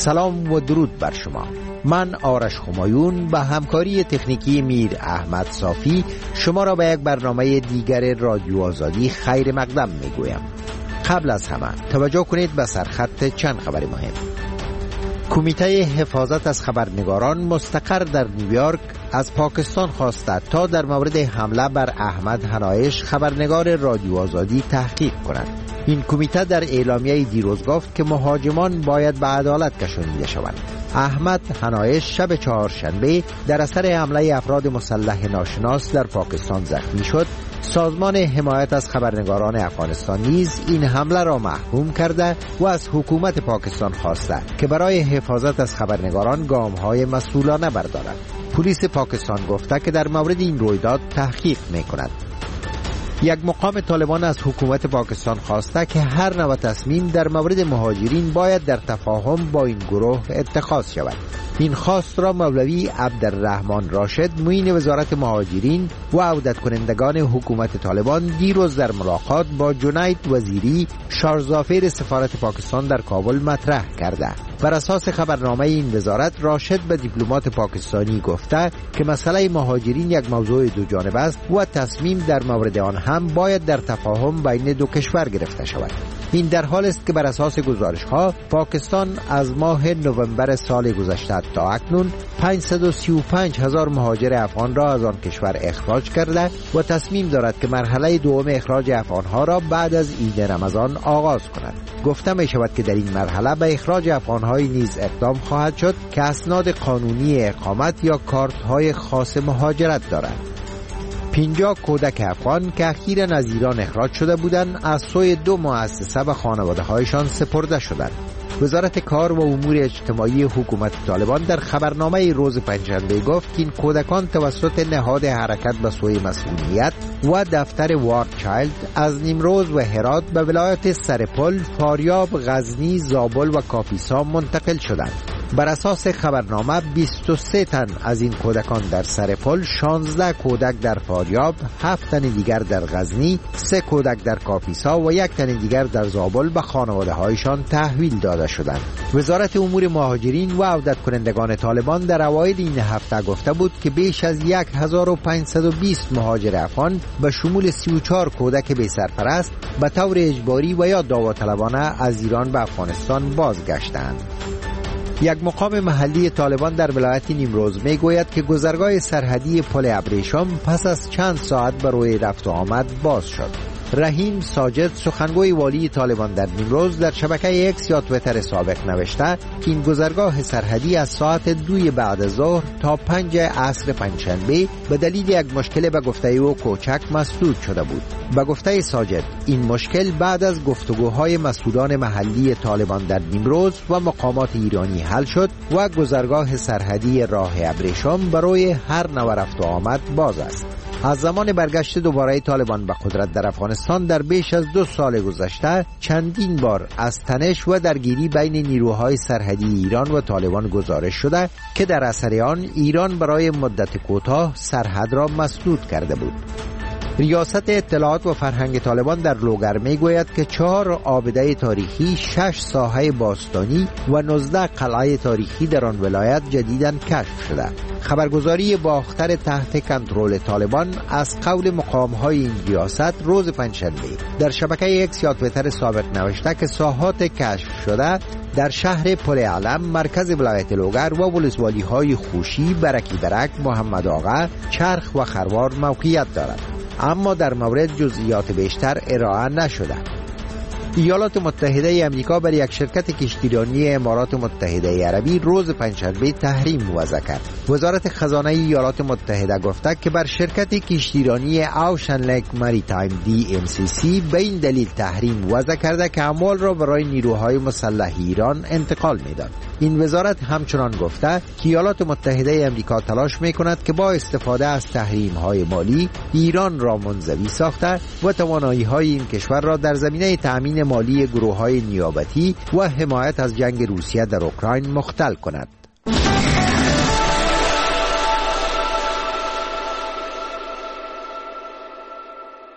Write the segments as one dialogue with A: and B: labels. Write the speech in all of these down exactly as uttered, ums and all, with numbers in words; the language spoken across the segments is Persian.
A: سلام و درود بر شما. من آرش خمایون به همکاری تکنیکی میر احمد صافی شما را به یک برنامه دیگر رادیو آزادی خیر مقدم می گویم. قبل از همه توجه کنید به سرخط چند خبر مهم. کمیته حفاظت از خبرنگاران مستقر در نیویورک از پاکستان خواسته تا در مورد حمله بر احمد حنایش خبرنگار رادیو آزادی تحقیق کند. این کمیته در اعلامیه دیروز گفت که مهاجمان باید به عدالت کشانیده شوند. احمد حنایش شب چهارشنبه در اثر حمله افراد مسلح ناشناس در پاکستان زخمی شد. سازمان حمایت از خبرنگاران افغانستان نیز این حمله را محکوم کرده و از حکومت پاکستان خواسته که برای حفاظت از خبرنگاران گام‌های مسئولانه بردارد. پلیس پاکستان گفته که در مورد این رویداد تحقیق می‌کند. یک مقام طالبان از حکومت پاکستان خواسته که هر نوع تصمیم در مورد مهاجرین باید در تفاهم با این گروه اتخاذ شود. این خواست را مولوی عبدالرحمن راشد معین وزارت مهاجرین و عودت کنندگان حکومت طالبان دیروز در ملاقات با جنید وزیری شارژافیر سفارت پاکستان در کابل مطرح کرده. بر اساس خبرنامه این وزارت، راشد به دیپلمات پاکستانی گفته که مسئله مهاجرین یک موضوع دو جانبه است و تصمیم در مورد آن هم باید در تفاهم بین دو کشور گرفته شود. این در حال است که بر اساس گزارش‌ها پاکستان از ماه نوامبر سال گذشته تا اکنون پانصد و سی و پنج هزار مهاجر افغان را از آن کشور اخراج کرده و تصمیم دارد که مرحله دوم اخراج افغانها را بعد از عید رمضان آغاز کند. گفته می شود که در این مرحله به اخراج افغان‌های نیز اقدام خواهد شد که اسناد قانونی اقامت یا کارت‌های خاص مهاجرت دارند. پنجاه کودک افغان که اخیراً از ایران اخراج شده بودند از سوی دو مؤسسه به خانواده‌هایشان سپرده شدند. وزارت کار و امور اجتماعی حکومت طالبان در خبرنامه روز پنجشنبه گفت که این کودکان توسط نهاد حرکت به سوی مسئولیت و دفتر وار چایلد از نیمروز و هرات به ولایت سرپل، فاریاب، غزنی، زابل و کاپیسا منتقل شدند. بر اساس خبرنامه بیست و سه تن از این کودکان در سرپل، شانزده کودک در فاریاب، هفت تن دیگر در غزنی، سه کودک در کاپیسا و یک تن دیگر در زابل به خانواده هایشان تحویل داده شدند. وزارت امور مهاجرین و عودت کنندگان طالبان در اوایل این هفته گفته بود که بیش از هزار و پانصد و بیست مهاجر افغان به شمول سی و چهار کودک بی سرپرست به طور اجباری و یا داوطلبانه از ایران به افغانستان بازگشتند. یک مقام محلی طالبان در ولایت نیمروز می گوید که گذرگاه سرحدی پل ابریشم پس از چند ساعت برای رفت و آمد باز شد. رحیم ساجد، سخنگوی والی طالبان در نیمروز، در شبکه اکس یا تویتر سابق نوشته که این گذرگاه سرحدی از ساعت دوی بعد از ظهر تا پنج عصر پنجشنبه به دلیل یک مشکل به گفته او کوچک مسدود شده بود. به گفته ساجد این مشکل بعد از گفتگوهای مسئولان محلی طالبان در نیمروز و مقامات ایرانی حل شد و گذرگاه سرحدی راه ابریشم برای هر نوع رفت و آمد باز است. از زمان برگشت دوباره طالبان به قدرت در افغانستان در بیش از دو سال گذشته چندین بار از تنش و درگیری بین نیروهای سرحدی ایران و طالبان گزارش شده که در اثر آن ایران برای مدت کوتاه سرحد را مسدود کرده بود. ریاست اطلاعات و فرهنگ طالبان در لوگر می گوید که چهار آبده تاریخی، شش ساحه باستانی و نوزده قلعه تاریخی در آن ولایت جدیداً کشف شده. خبرگزاری باختر تحت کنترل طالبان از قول مقام‌های این ریاست روز پنجشنبه در شبکه اکس یا تویتر سابق نوشته که ساحات کشف شده در شهر پل علم، مرکز ولایت لوگر و ولسوالی‌های خوشی، برکی برک، محمد آقا، چرخ و خروار موقعیت دارد، اما در مورد جزئیات بیشتر ارائه نشده. ایالات متحده آمریکا بر یک شرکت کشتیرانی امارات متحده عربی روز پنجشنبه تحریم وضع کرد. وزارت خزانه ایالات متحده گفته که بر شرکت کشتیرانی اوشن لیک مریتایم دی ام سی سی به این دلیل تحریم وضع کرده که اموال را برای نیروهای مسلح ایران انتقال می‌داد. این وزارت همچنان گفته که ایالات متحده آمریکا تلاش می‌کند که با استفاده از تحریم‌های مالی ایران را منزوی ساخته و توانایی‌های این کشور را در زمینه تأمین مالی گروه‌های نیابتی و حمایت از جنگ روسیه در اوکراین مختل کند.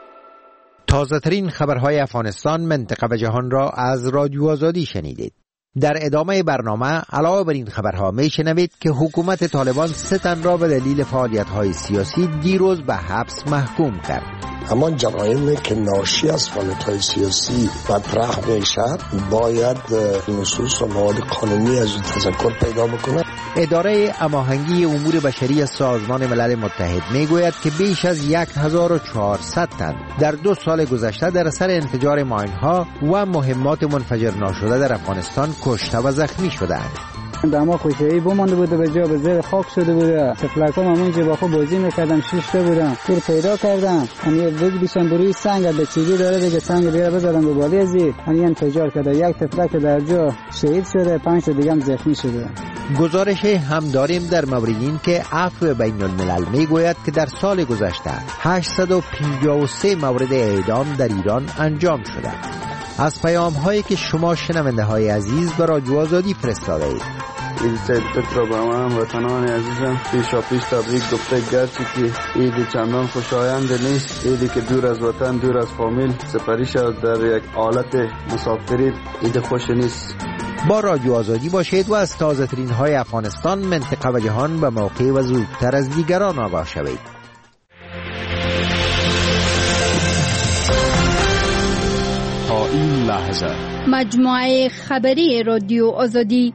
A: تازه‌ترین خبرهای افغانستان، منطقه و جهان را از رادیو آزادی شنیدید. در ادامه برنامه علاوه بر این خبرها میشنوید که حکومت طالبان سه تن را به دلیل فعالیت‌های سیاسی دیروز به حبس محکوم کرد.
B: اما جرایمی که ناشی از فعالیت‌های سیاسی مطرح میشه باید نصوص و مواد قانونی از تذکر پیدا بکنه.
A: اداره هماهنگی امور بشری سازمان ملل متحد میگوید که بیش از یک هزار و چهارصد تن در دو سال گذشته در اثر انفجار ماین‌ها و مهمات منفجر ناشده در افغانستان کشته و زخمی شدند.
C: دما خوشایی بمانده بوده، به جا به زیر خاک شده بوده. تفلکام همونجا با خود بازی میکردم، شش تا بودم پیر پیدا کردم. همین بگیشم بروی سنگ به چیزی داره دیگه، سنگ بیاره بذارم به بالی ازی. همین انفجار کرده، یک تفلک در جا شهید شده، پنج تا دیگه هم زخمی شده.
A: گزارش هم داریم در مورد این که عفو بین الملل میگوید که در سال گذشته هشتصد و پنجاه و سه مورد اعدام در ایران انجام شده. از پیام هایی که شما شنونده های عزیز به رادیو آزادی فرستاده اید.
D: عید سید فطر را به همه وطنان عزیزم پیشا پیش تبریک گفته، گرچه که عید چندان خوشایند نیست، عیدی که دور از وطن، دور از فامیل سپری شد در یک حالت مسافری، عید خوش نیست.
A: با رادیو آزادی باشید و از تازه ترین های افغانستان، منطقه و جهان به موقع و زودتر از دیگران آگاه شوید.
E: تا این لحظه
F: مجموعه خبری رادیو آزادی.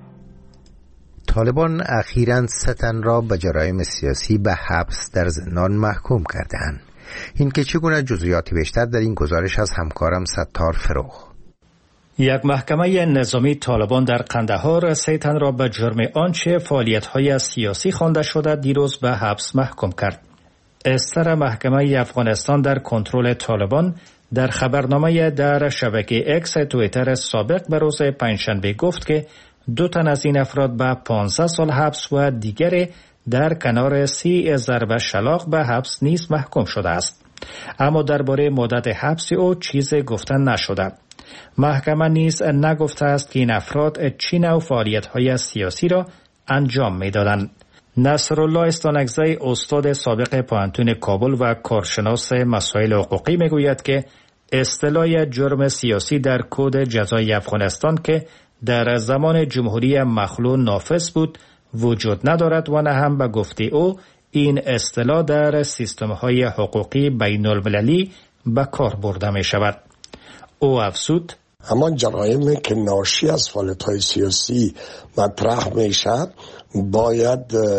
A: طالبان اخیراً سه تن را به جرایم سیاسی به حبس در زندان محکوم کردند. این که چگونه جزئیات بیشتر در این گزارش از همکارم ستار فروغ.
G: یک محکمه نظامی طالبان در قندهار سه تن را به جرم آنچه فعالیت‌های سیاسی خوانده شده دیروز به حبس محکوم کرد. استر محکمه افغانستان در کنترل طالبان در خبرنامه در شبکه اکس توییتر سابق به روز پنجشنبه گفت که دو تن از این افراد به پانزده سال حبس و دیگر در کنار سی ضرب شلاق به حبس نیز محکوم شده است. اما درباره مدت حبس او چیزی گفته نشده. محکمه نیز نگفته است که این افراد چه نوع فعالیت‌های سیاسی را انجام می‌دادند. نصرالله استانکزی استاد سابق پوهنتون کابل و کارشناس مسائل حقوقی میگوید که اصطلاح جرم سیاسی در کد جزای افغانستان که در زمان جمهوری مخلوع نافذ بود وجود ندارد و نه هم به گفته او این اصطلاح در سیستم‌های حقوقی بین المللی به کار برده می شود. او افزود:
B: اما جرایمی که ناشی از فعالیت‌های سیاسی مطرح میشه باید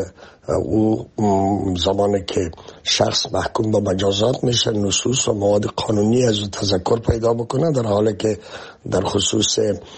B: او زمانی که شخص محکوم به مجازات میشه نصوص و مواد قانونی از او تذکر پیدا بکنه، در حالی که در خصوص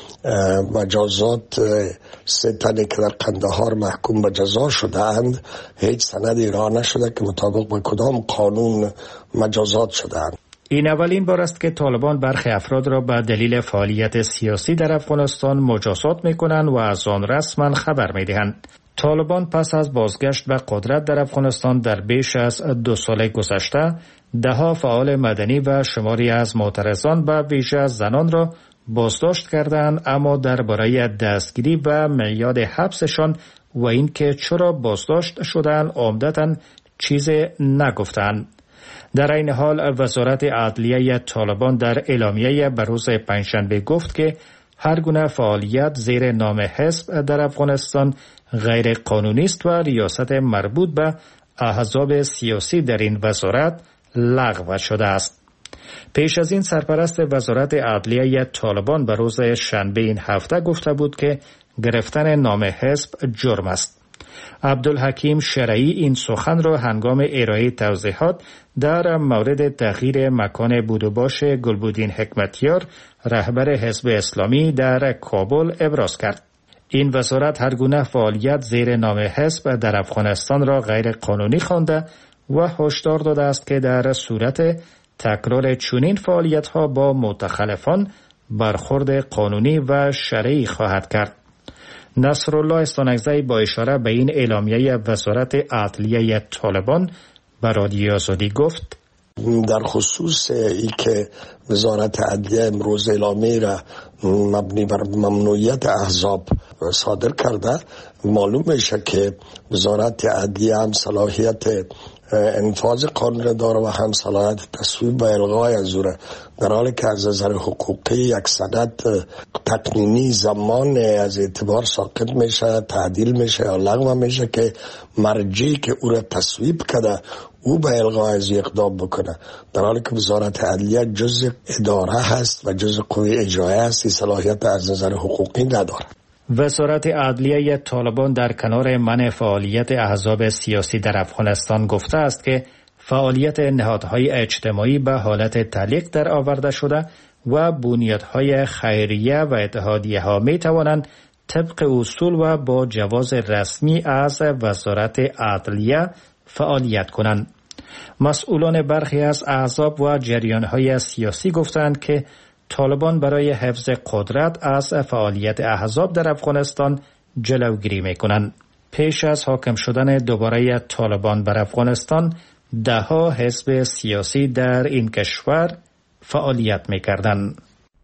B: مجازات سه تنی که در قندهار محکوم به جزا شدند هیچ سندی ارائه نشده که مطابق با کدام قانون مجازات شدند.
G: این اولین بار است که طالبان برخی افراد را به دلیل فعالیت سیاسی در افغانستان مجازات می‌کنند و از آن رسما خبر می‌دهند. طالبان پس از بازگشت به قدرت در افغانستان در بیش از دو سال گذشته ده‌ها فعال مدنی و شماری از معترضان به ویژه زنان را بازداشت کردند، اما درباره دستگیری و میعاد حبسشان و اینکه چرا بازداشت شدند عمدتاً چیزی نگفتند. در این حال وزارت عدلیه طالبان در اعلامیه به روز پنجشنبه گفت که هر گونه فعالیت زیر نام حزب در افغانستان غیر قانونی است و ریاست مربوط به احزاب سیاسی در این وزارت لغو شده است. پیش از این سرپرست وزارت عدلیه طالبان به روز شنبه این هفته گفته بود که گرفتن نام حزب جرم است. عبدالحکیم شرعی این سخن را هنگام ارائه توضیحات در مورد تغییر مکان بود و باش گلبودین حکمتیار رهبر حزب اسلامی در کابل ابراز کرد. این وزارت هر گونه فعالیت زیر نام حزب در افغانستان را غیر قانونی خوانده و هشدار داده است که در صورت تکرار چنین فعالیت‌ها با متخلفان برخورد قانونی و شرعی خواهد کرد. نصرالله استانکزی با اشاره به این اعلامیه وزارت عدلیه طالبان به رادیو آزادی گفت:
B: در خصوص ای که وزارت عدلیه امروز اعلامیه را مبنی بر ممنوعیت احزاب صادر کرده، معلوم میشه که وزارت عدلیه هم صلاحیت انفاذ قانون داره و هم صلاحیت تصویب و الغای از او، در حالی که از نظر حقوقی یک سند تقنینی زمان از اعتبار ساقط میشه، تعدیل میشه یا لغو میشه که مرجعی که او را تصویب کرده او به الغای از اقدام بکنه، در حالی که وزارت عدلیه جزء اداره هست و جزء قوه اجرایی هست، صلاحیت از نظر حقوقی نداره.
G: وزارت عدلیه طالبان در کنار منع فعالیت احزاب سیاسی در افغانستان گفته است که فعالیت نهادهای اجتماعی به حالت تعلیق در آورده شده و بنیادهای خیریه و اتحادیه ها می توانند طبق اصول و با جواز رسمی از وزارت عدلیه فعالیت کنند. مسئولان برخی از احزاب و جریانهای سیاسی گفتند که طالبان برای حفظ قدرت از فعالیت احزاب در افغانستان جلوگیری می‌کنند. پیش از حاکم شدن دوباره طالبان بر افغانستان، ده‌ها حزب سیاسی در این کشور فعالیت می‌کردند.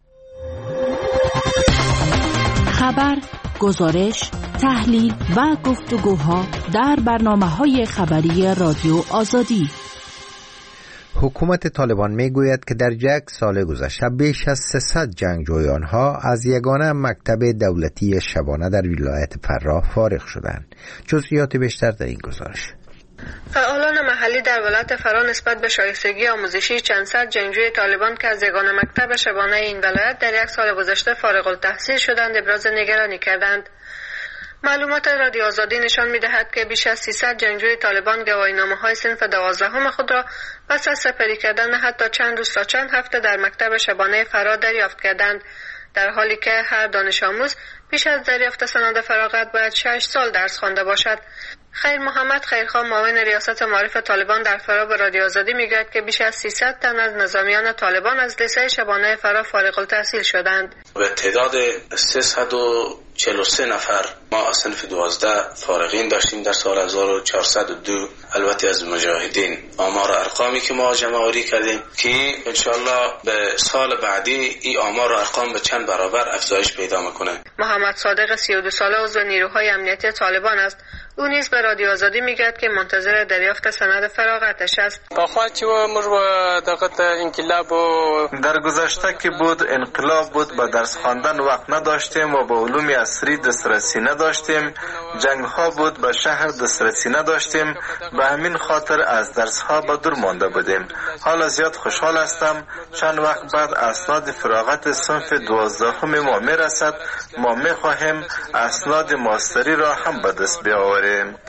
H: خبر، گزارش، تحلیل و گفتگوها در برنامه‌های خبری رادیو آزادی.
A: حکومت طالبان می گوید که در یک سال گذشته بیش از سیصد جنگجویان ها از یگانه مکتب دولتی شبانه در ولایت فراه فارغ شدند. جزئیات بیشتر در این گزارش.
I: فعالان محلی در ولایت فراه نسبت به شایستگی آموزشی چند صد جنگجوی طالبان که از یگانه مکتب شبانه این ولایت در یک سال گذشته فارغ التحصیل شدند ابراز نگرانی کردند. معلومات رادیو آزادی نشان می‌دهد که بیش از سیصد جنگجوی طالبان گواهینامه‌های صنف دوازدهم خود را پس از سپری کردن حتی چند روز تا چند هفته در مکتب شبانه فراه دریافت کردند، در حالی که هر دانش آموز بیش از دریافت سند فراغت باید شش سال درس خوانده باشد. خیر محمد خیرخواه معاون ریاست معارف طالبان در فراه به رادیو آزادی میگوید که بیش از سیصد تن از نظامیان طالبان از لیسه شبانه فراه فارغ التحصیل شدند.
J: به تعداد سیصد و چهل و سه نفر ما از صنف دوازده فارغین داشتیم در سال هزار و چهارصد و دو. البته از مجاهدین آمار ارقامی که ما جمع آوری کردیم که انشالله به سال بعدی این آمار و ارقام به چند برابر افزایش پیدا میکنه.
I: محمد صادق سی و دو ساله عضو نیروهای امنیتی طالبان است. او نیز به رادیو آزادی میگوید که منتظر دریافت سند فراغتش است.
K: در گذشته که بود انقلاب بود، با درس خواندن وقت نداشتیم و با علوم عصری دسترسی نداشتیم، جنگ ها بود به شهر دسترسی نداشتیم، به همین خاطر از درس ها به دور مانده بودیم. حالا زیاد خوشحال هستم چند وقت بعد اسناد فراغت صنف دوازدهم ما میرسد. ما میخواهیم اسناد ماستری را هم به دست بیاوریم.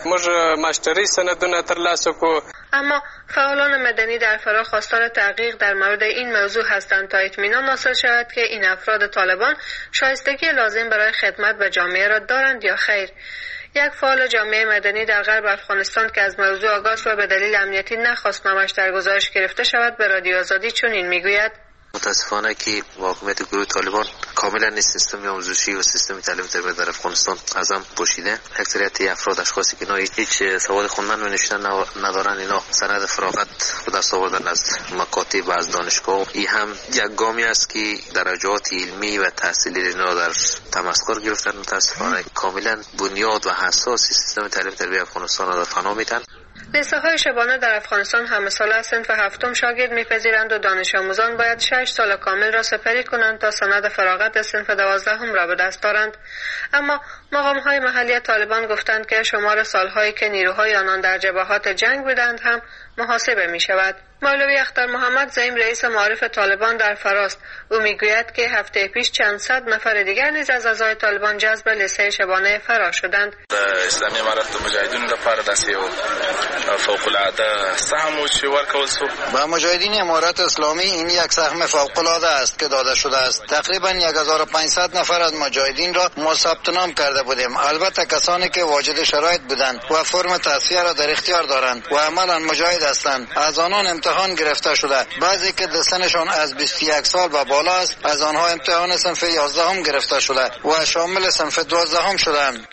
I: اما فعالان مدنی در فراه خواستار تحقیق در مورد این موضوع هستند تا اطمینان حاصل شود که این افراد طالبان شایستگی لازم برای خدمت به جامعه را دارند یا خیر. یک فعال جامعه مدنی در غرب افغانستان که از موضوع آگاه و به دلیل امنیتی نخواست نامش در گزارش گرفته شود به رادیو آزادی چنین میگوید:
L: متاسفانه که حاکمیت گروه طالبان کاملا این سیستم آموزشی و سیستم تعلیم تربیت در افغانستان از هم پوشیده. اکثریت افراد اشخاصی که اینا هیچ سواد خوندن و نوشتن ندارن، اینا سند فراغت به دست آوردن از مکاتب و از دانشگاه. این هم یک گامی است که درجات علمی و تحصیلی اینا در تمسخر گرفتن. متاسفانه کاملا بنیاد و اساس سیستم تعلیم تربیت افغانستان را فنا میدن.
I: لیسه های شبانه در افغانستان همه ساله از صنف هفتم شاگرد میپذیرند و دانش آموزان باید شش سال کامل را سپری کنند تا سند فراغت صنف دوازدهم را به دست دارند. اما مقام های محلی طالبان گفتند که شمار سالهایی که نیروهای آنان در جبهات جنگ بودند هم محاسبه می شود. مولوی اختر محمد زعیم رئیس معارف طالبان در فراست. او میگوید که هفته پیش چند صد نفر دیگر نیز از اعضای طالبان جذب لیسه شبانه فرا شدند.
M: اسلامي امارت مجاهدینو لپاره داسې یو فوق العاده سهم و چې ورکول شو.
N: با مجاهدین امارت اسلامی این یک سهم فوق العاده است که داده شده است. تقریبا هزار و پانصد نفر از مجاهدین را ما ثبت نام کرده بودیم. البته کسانی که واجد شرایط بودند و فرم تصفیه را در اختیار دارند و عملا مجاهد هستند، از آنان امتحان گرفته شده. بعضی که سنشان از بیست و یک سال و بالا است، از آنها امتحان صنف یازده هم گرفته شده و شامل صنف دوازده هم شدند.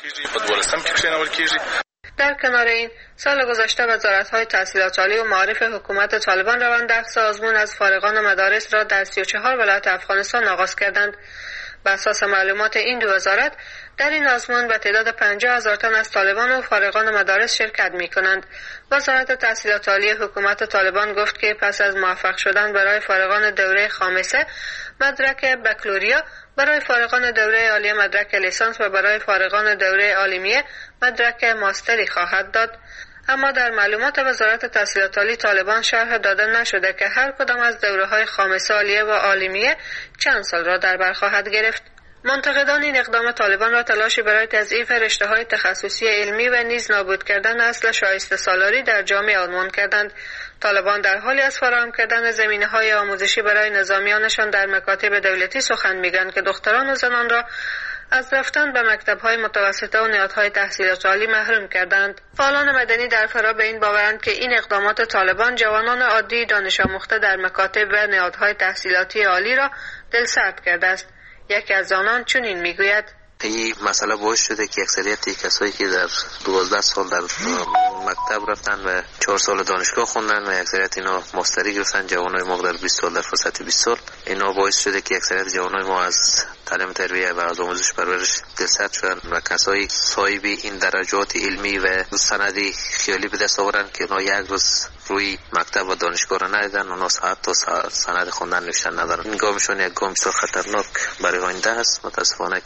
I: در کنار این، سال گذشته وزارت‌های تحصیلات عالی و معارف حکومت طالبان روند اخذ آزمون از فارغان مدارس را در سی و چهار ولایت افغانستان آغاز کردند. بر اساس معلومات این دو وزارت در این آزمون به تعداد پنجاه هزار تن از طالبان و فارغان مدارس شرکت می کنند. وزارت تحصیلات عالی حکومت طالبان گفت که پس از موفق شدن برای فارغان دوره خامسه مدرک بکالوریا، برای فارغان دوره عالی مدرک لیسانس و برای فارغان دوره عالمیه مدرک ماستری خواهد داد. اما در معلومات وزارت تحصیلات عالی طالبان شرح داده نشده که هر کدام از دوره‌های خامسه، عالیه و عالمیه چند سال را در بر خواهد گرفت. منتقدان این اقدام طالبان را تلاشی برای تضعیف رشته‌های تخصصی علمی و نیز نابود کردن اصل شایسته سالاری در جامعه عنوان کردند. طالبان در حالی از فراهم کردن زمینه‌های آموزشی برای نظامیانشان در مکاتب دولتی سخن میگن که دختران و زنان را از رفتن به مکتب‌های متوسطه و نهادهای تحصیلات عالی محروم کردند. فعالان مدنی در فرا به این باورند که این اقدامات طالبان جوانان عادی دانش آموخته در مکاتب و نهادهای تحصیلاتی عالی را دلسرد کرده است. یکی از آنان چنین میگوید:
L: این مسئله باعث شده که اکثریت کسایی که در دوازده سال در مکتب رفتن و چهار سال دانشگاه خوندن و اکثریت اینا ماستری گرفتن، جوانای ما در بیست سال در فرصت بیست سال، اینا باعث شده که اکثریت جوانای ما از تعلیم تربیت و از آموزش پرورش دلسرد شدن و کسایی صاحب این درجات علمی و سندی خیالی به دست آوردن که اونا یک روز روی مکتب و دانشگاه را ندیدن، اونا حتی سند خوندن نوشتن ندارن. این گامشون یک گام بسیار خطرناک برای آینده است. متاسفانه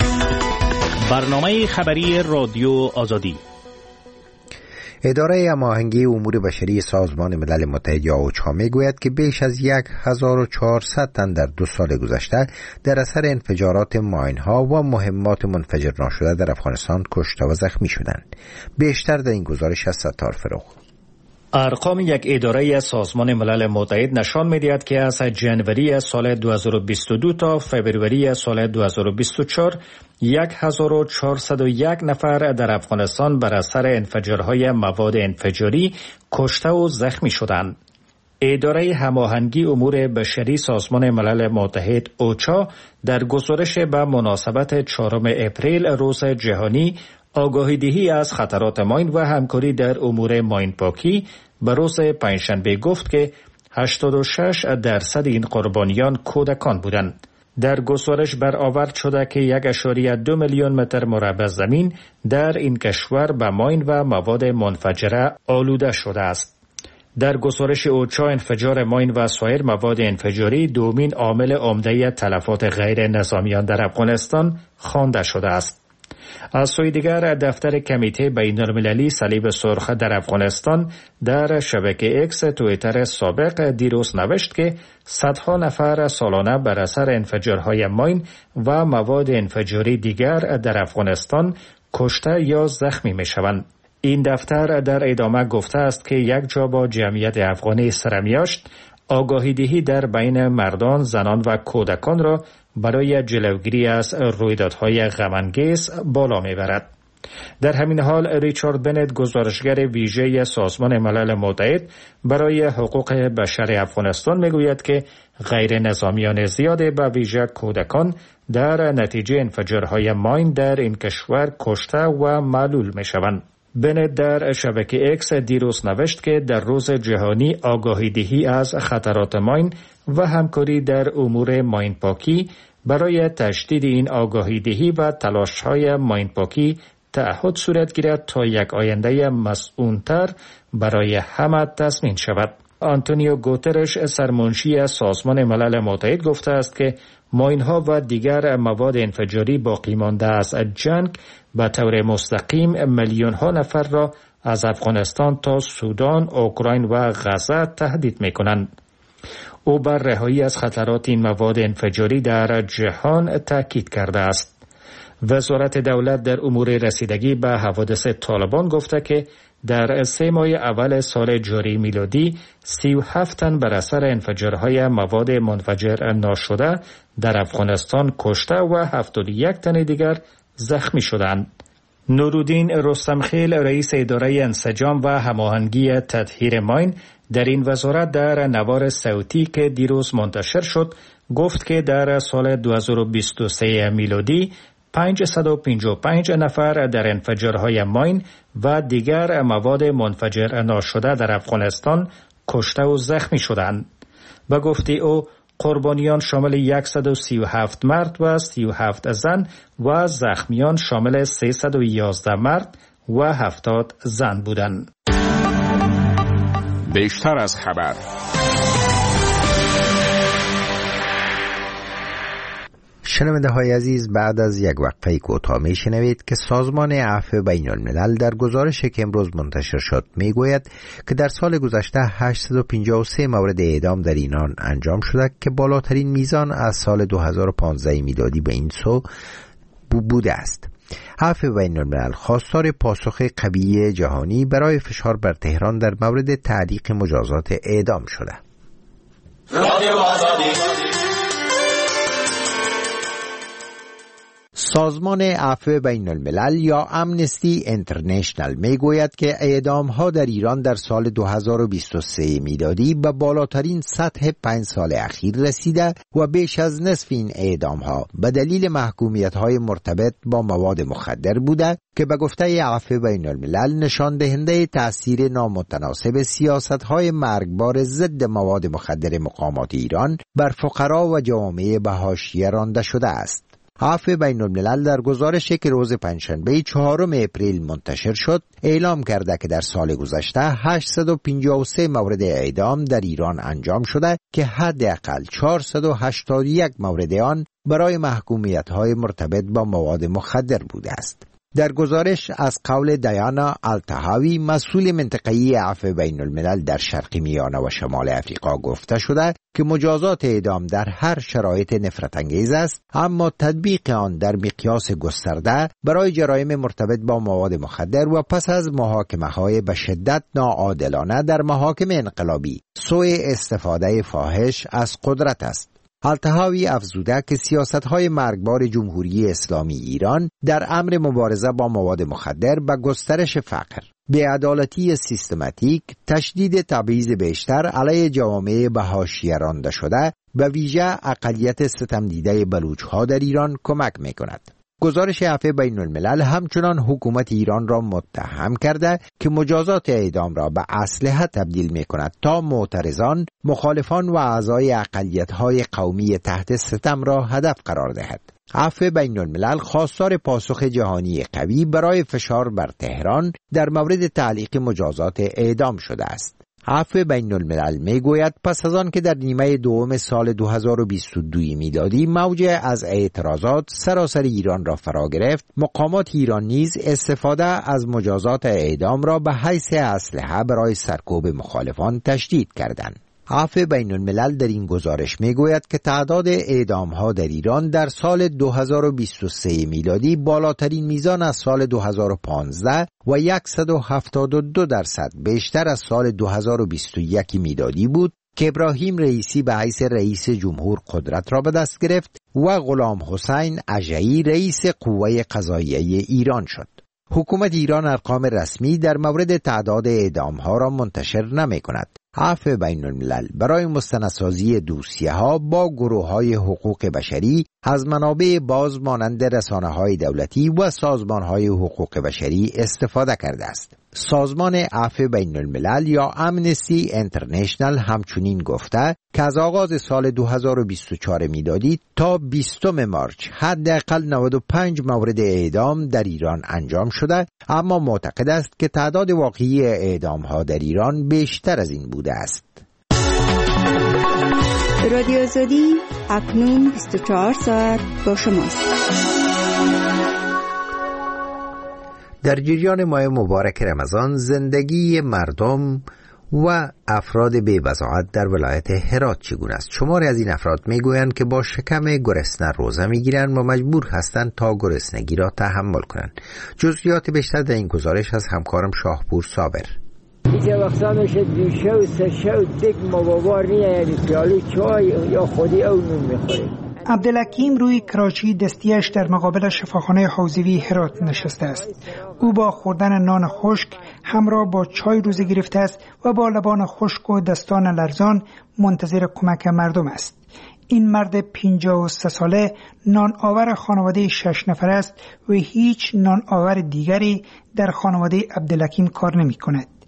O: برنامه خبری رادیو آزادی.
A: اداره هماهنگی امور بشری سازمان ملل متحد یا اوچا میگوید که بیش از یک هزار و چهارصد تن در دو سال گذشته در اثر انفجارات ماین‌ها و مهمات منفجر ناشده در افغانستان کشته و زخمی شدند. بیشتر در این گزارش از ستار فروغ.
G: ارقام یک اداره سازمان ملل متحد نشان می‌دهد که از جنوری سال دو هزار و بیست و دو تا فوریه سال دو هزار و بیست و چهار یک هزار و چهارصد و یک نفر در افغانستان بر اثر انفجارهای مواد انفجاری کشته و زخمی شدند. اداره هماهنگی امور بشری سازمان ملل متحد اوچا در گزارش به مناسبت چهارم اپریل روز جهانی آگاهی دهی از خطرات ماین و همکاری در امور ماین پاکی به روز پنجشنبه گفت که هشتاد و شش درصد این قربانیان کودکان بودند. در گزارش برآورد شده که یک اشاری دو میلیون متر مربع زمین در این کشور به ماین و مواد منفجره آلوده شده است. در گزارش اوچا انفجار ماین و سایر مواد انفجاری دومین عامل عمده تلفات غیر نظامیان در افغانستان خوانده شده است. از سوی دیگر دفتر کمیته بین‌المللی صلیب سرخ در افغانستان در شبکه اکس توییتر سابق دیروز نوشت که صدها نفر سالانه بر اثر انفجارهای ماین و مواد انفجاری دیگر در افغانستان کشته یا زخمی می شوند. این دفتر در ادامه گفته است که یک جا با جمعیت افغانی سرمیاشت آگاهی دهی در بین مردان، زنان و کودکان را برای جلوگیری از رویدادهای غم‌انگیز بالا میبرد. در همین حال ریچارد بنت گزارشگر ویژه سازمان ملل متحد برای حقوق بشر افغانستان میگوید که غیر نظامیان زیاد به ویژه کودکان در نتیجه انفجارهای ماین در این کشور کشته و معلول میشوند. بنت در شبکه اکس دیروز نوشت که در روز جهانی آگاهی دهی از خطرات ماین و همکاری در امور ماین پاکی برای تشدید این آگاهی دهی و تلاش‌های ماین پاکی تعهد صورت گیرد تا یک آینده مسئول‌تر برای همه تضمین شود. آنتونیو گوترش سرمنشی سازمان ملل متحد گفته است که ماین‌ها و دیگر مواد انفجاری باقی مانده از جنگ به طور مستقیم میلیون‌ها نفر را از افغانستان تا سودان، اوکراین و غزه تهدید می‌کنند. او بر رهایی از خطرات این مواد انفجاری در جهان تاکید کرده است. وزارت دولت در امور رسیدگی به حوادث طالبان گفته که در سه ماه اول سال جاری میلادی سی و هفت تن بر اثر انفجارهای مواد منفجر ناشده در افغانستان کشته و هفتاد و یک تن دیگر زخمی شدند. نورالدین رستمخیل رئیس اداره انسجام و هماهنگی تطهیر ماین در این وزارت در نوار صوتی که دیروز منتشر شد گفت که در سال دو هزار و بیست و سه میلادی پانصد و پنجاه و پنج نفر در انفجارهای ماین و دیگر مواد منفجر ناشده در افغانستان کشته و زخمی شدند. به گفته او قربانیان شامل صد و سی و هفت مرد و سی و هفت زن و زخمیان شامل سیصد و یازده مرد و هفتاد زن بودند.
E: بیشتر از خبر.
A: شنونده های عزیز، بعد از یک وقفه کوتاه می شنوید که سازمان عفو بین الملل در گزارشی که امروز منتشر شد می گوید که در سال گذشته هشتصد و پنجاه و سه مورد اعدام در ایران انجام شده که بالاترین میزان از سال دو هزار و پانزده میلادی به این سو بوده است. عفو بین الملل خواستار پاسخ قوی جهانی برای فشار بر تهران در مورد تعلیق مجازات اعدام شده. سازمان عفو بین الملل یا امنستی اینترنشنل می گوید که اعدام ها در ایران در سال دو هزار و بیست و سه میلادی به بالاترین سطح پنج سال اخیر رسیده و بیش از نصف این اعدام ها به دلیل محکومیت های مرتبط با مواد مخدر بوده که به گفته عفو بین الملل نشان دهنده تأثیر نامتناسب سیاست های مرگبار ضد مواد مخدر مقامات ایران بر فقرا و جوامع به حاشیه رانده شده است. عفو بین الملل در گزارشی که روز پنجشنبه چهارم اپریل منتشر شد اعلام کرده که در سال گذشته هشتصد و پنجاه و سه مورد اعدام در ایران انجام شده که حداقل چهارصد و هشتاد و یک مورد آن برای محکومیت‌های مرتبط با مواد مخدر بوده است. در گزارش از قول دیانا الطحاوی مسئول منطقه‌ای عفو بین الملل در شرق میانه و شمال افریقا گفته شده که مجازات اعدام در هر شرایط نفرت انگیز است، اما تطبیق آن در مقیاس گسترده برای جرایم مرتبط با مواد مخدر و پس از محاکمه‌های به شدت ناعادلانه در محاکم انقلابی سوء استفاده فاحش از قدرت است. الطحاوی افزوده که سیاست‌های مرگبار جمهوری اسلامی ایران در امر مبارزه با مواد مخدر به گسترش فقر، بی‌عدالتی سیستماتیک، تشدید تبعیض بیشتر علیه جوامع به حاشیه رانده شده و ویژه اقلیت ستمدیده بلوچ‌ها در ایران کمک می‌کند. گزارش عفو بین الملل همچنان حکومت ایران را متهم کرده که مجازات اعدام را به اسلحه تبدیل می کند تا معترضان، مخالفان و اعضای اقلیت‌های قومی تحت ستم را هدف قرار دهد. عفو بین الملل خواستار پاسخ جهانی قوی برای فشار بر تهران در مورد تعلیق مجازات اعدام شده است. عفو بین الملل می گوید پس از آن که در نیمه دوم سال دو هزار و بیست و دو میلادی موج از اعتراضات سراسر ایران را فرا گرفت، مقامات ایران نیز استفاده از مجازات اعدام را به حیث اسلحه برای سرکوب مخالفان تشدید کردند. عفو بین الملل در این گزارش می گوید که تعداد اعدام ها در ایران در سال دو هزار و بیست و سه میلادی بالاترین میزان از سال دو هزار و پانزده و صد و هفتاد و دو درصد بیشتر از سال دو هزار و بیست و یک میلادی بود که ابراهیم رئیسی به حیث رئیس جمهور قدرت را به دست گرفت و غلام حسین اژه‌ای رئیس قوه قضاییه ایران شد. حکومت ایران ارقام رسمی در مورد تعداد اعدام ها را منتشر نمی کند. عفو بین الملل برای مستندسازی دوسیه ها با گروه های حقوق بشری از منابع باز مانند رسانه های دولتی و سازمان های حقوق بشری استفاده کرده است. سازمان عفو بین الملل یا امنستی اینترنشنل همچنین گفته که از آغاز سال دو هزار و بیست و چهار میلادی تا بیستم مارچ حداقل نود و پنج مورد اعدام در ایران انجام شده، اما معتقد است که تعداد واقعی اعدام ها در ایران بیشتر از این بوده است.
P: رادیو آزادی اکنون بیست و چهار ساعت با شماست.
A: در جریان ماه مبارک رمضان زندگی مردم و افراد بی‌وضاحت در ولایت هرات چگونه است؟ شماری از این افراد میگویند که با شکم گرسنه روزه میگیرند و مجبور هستند تا گرسنگی را تحمل کنند. جزئیات بیشتر در این گزارش از همکارم شاهپور صابر.
Q: اینجا وقتا میشه دوشه و سشه و دیگ مبابار نیه پیالی چای یا خودی او نون میخوریم.
R: عبدالحکیم روی کراچی دستیش در مقابل شفاخانه حوزوی هرات نشسته است. او با خوردن نان خشک همراه با چای روزه گرفته است و با لبان خشک و دستان لرزان منتظر کمک مردم است. این مرد پنجاه و سه ساله نان آور خانواده شش نفر است و هیچ نان آور دیگری در خانواده عبدالحکیم کار نمی کند.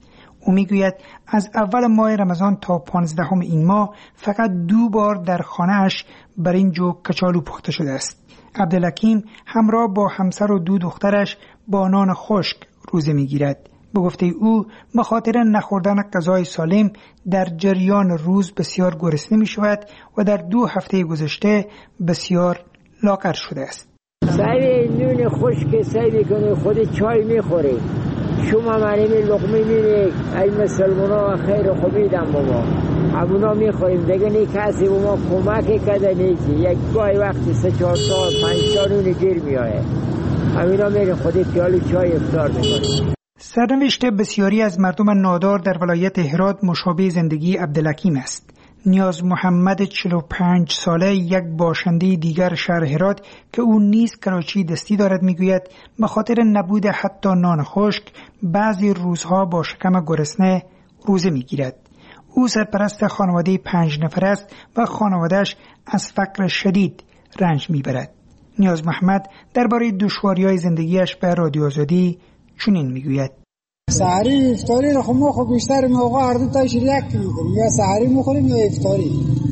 R: او میگوید از اول ماه رمضان تا پانزدهم این ماه فقط دو بار در خانه‌اش برنج و کچالو پخته شده است. عبدالحکیم همراه با همسر و دو دخترش با نان خشک روزه میگیرد. به گفته او به خاطر نخوردن غذای سالم در جریان روز بسیار گرسنه می شود و در دو هفته گذشته بسیار لاغر شده است.
Q: سعی نون خشک سعی میکنه خود چای میخوره. شما منیم لقمه میره ای مسلمان ها خیر خوبی دم با ما همونا میخوریم دیگه نی کسی با ما کمک کده نیزی یک گاهی وقتی سه چهار سال پنج سال نون گیر میایه همینا میره خودی پیالی چای افطار میکنیم.
R: سرنوشت بسیاری از مردم نادار در ولایت هرات مشابه زندگی عبدالحکیم است. نیاز محمد چهل و پنج ساله یک باشنده دیگر شهر هرات که او نیز کراچی دستی دارد میگوید به خاطر نبود حتی نان خشک بعضی روزها با شکم گرسنه روزه میگیرد. او سرپرست خانواده پنج نفر است و خانواده‌اش از فقر شدید رنج میبرد. نیاز محمد درباره دشواری‌های زندگیش به رادیو آزادی چنین میگوید:
S: سحری افطاری رو خب ما خب بیشتر موقع هر دو تایش یک میکنیم، یا سحری میخوریم یا افطاری.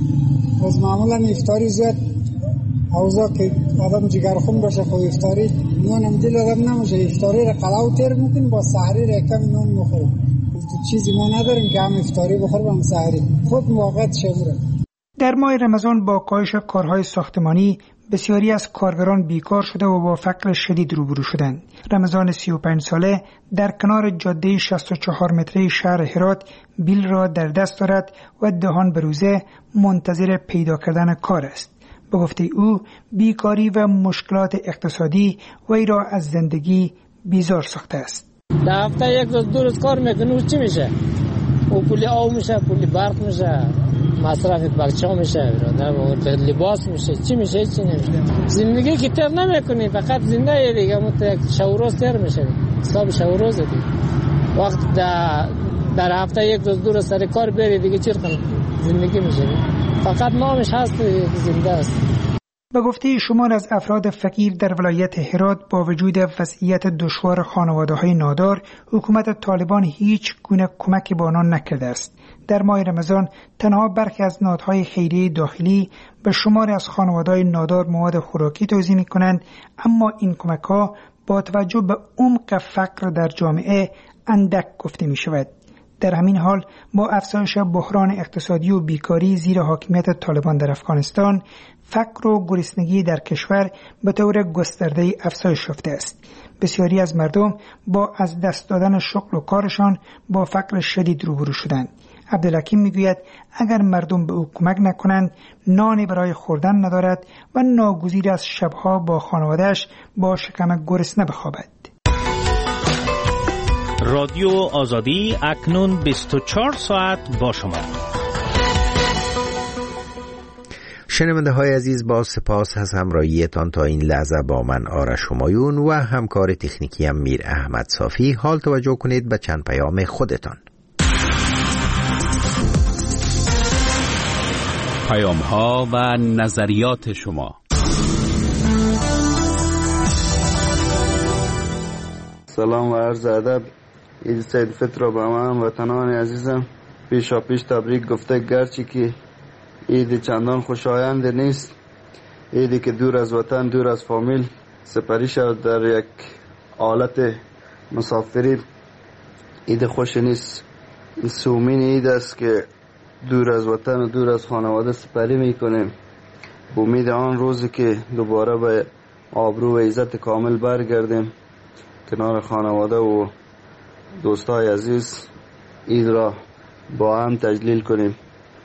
S: از معمولا افطاری زیاد اوضاع که آدم جگرخون باشه خب افطاری نون هم دل آدم نمیشه، افطاری رو قلاو تر میکنیم با سحری رو کم نون میخوریم. چیزی ما نداریم که هم افطاری بخوریم هم سحری، خود موقعیت شبوره.
R: در ماه رمضان با کاهش کارهای ساختمانی بسیاری از کارگران بیکار شده و با فقر شدید روبرو شدند. رمضان سی و پنج ساله در کنار جاده شصت و چهار متری شهر هرات بیل را در دست دارد و دهان به روزه منتظر پیدا کردن کار است. به گفته او بیکاری و مشکلات اقتصادی وی را از زندگی بیزار ساخته است.
T: در هفته یک روز دو روز کار میکنه و چی میشه؟ او پولی آب میشه، پولی برق میشه، مصرف بچه ها میشه، لباس میشه، چی میشه؟ چی نمیشه. زندگی که تر نمیکنی، فقط زنده دیگه مت شوروز تر میشه، حساب شوروز دیگه. وقت در در هفته یک روز دو روز سر کار بری دیگه چی کنی؟ زندگی میشه، فقط نامش هست زنده است.
R: به گفته شمار از افراد فقیر در ولایت هرات با وجود وضعیت دشوار خانواده‌های نادار، حکومت طالبان هیچ گونه کمکی به آنان نکرده است. در ماه رمضان تنها برخی از نهادهای خیریه داخلی به شمار از خانواده‌های نادار مواد خوراکی توزیع می‌کنند، اما این کمک‌ها با توجه به عمق فقر در جامعه اندک گفته می‌شود. در همین حال با افزایش بحران اقتصادی و بیکاری زیر حاکمیت طالبان در افغانستان، فقر و گرسنگی در کشور به طور گسترده‌ای افزایش یافته است. بسیاری از مردم با از دست دادن شغل و کارشان با فقر شدید روبرو شدند. عبدالحکیم میگوید اگر مردم به او کمک نکنند نانی برای خوردن ندارد و ناگزیر از شبها با خانواده‌اش با شکم گرسنه بخوابد.
O: رادیو آزادی اکنون بیست و چهار ساعت با شما.
A: شنونده های عزیز، با سپاس از همراهیتان تا این لحظه با من آرش همایون و همکار تکنیکی هم میر احمد صافی. حال توجه کنید به چند پیام خودتان.
E: پیام ها و نظریات شما.
D: سلام و عرض ادب. عید سید فطر را به من وطنان عزیزم پیشا پیش تبریک گفته، گرچه که عید چندان خوشایند نیست، عیدی که دور از وطن، دور از فامیل سپری شد در یک حالت مسافری، عید خوش نیست. این سومین عید است که دور از وطن و دور از خانواده سپری میکنیم، به امید آن روزی که دوباره به آبرو و عزت کامل برگردیم کنار خانواده و دوستای عزیز عید را با هم تجلیل کنیم.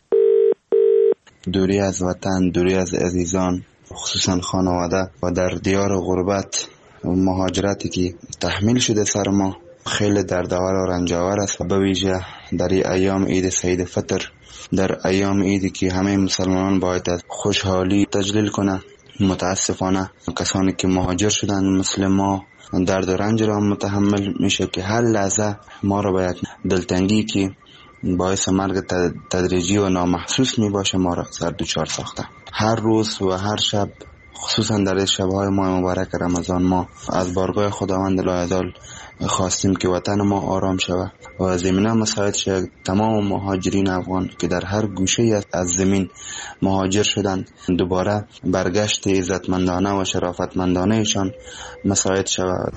U: دوری از وطن، دوری از عزیزان، خصوصا خانواده و در دیار غربت و مهاجرتی که تحمیل شده سر ما خیلی دردآور و رنجاور است. به ویژه در ایام عید سعید فطر، در ایام عیدی که همه مسلمانان باید از خوشحالی تجلیل کنند، متاسفانه کسانی که مهاجر شدند مثل ما درد و رنج را متحمل میشه که هر لحظه ما را به یک دلتنگی که باعث مرگ تدریجی و نامحسوس می باشه ما را سر دوچار ساخته. هر روز و هر شب خصوصا در شب‌های ماه مبارک رمضان ما از بارگاه خداوند لایزال خواستیم که وطن ما آرام شود و زمینه مساعد شد تمام مهاجرین افغان که در هر گوشه از زمین مهاجر شدند دوباره برگشت عزتمندانه و شرافتمندانه ایشان مساعد شود.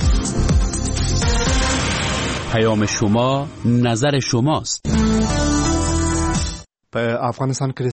E: پیام شما نظر شماست.
C: په افغانستان کې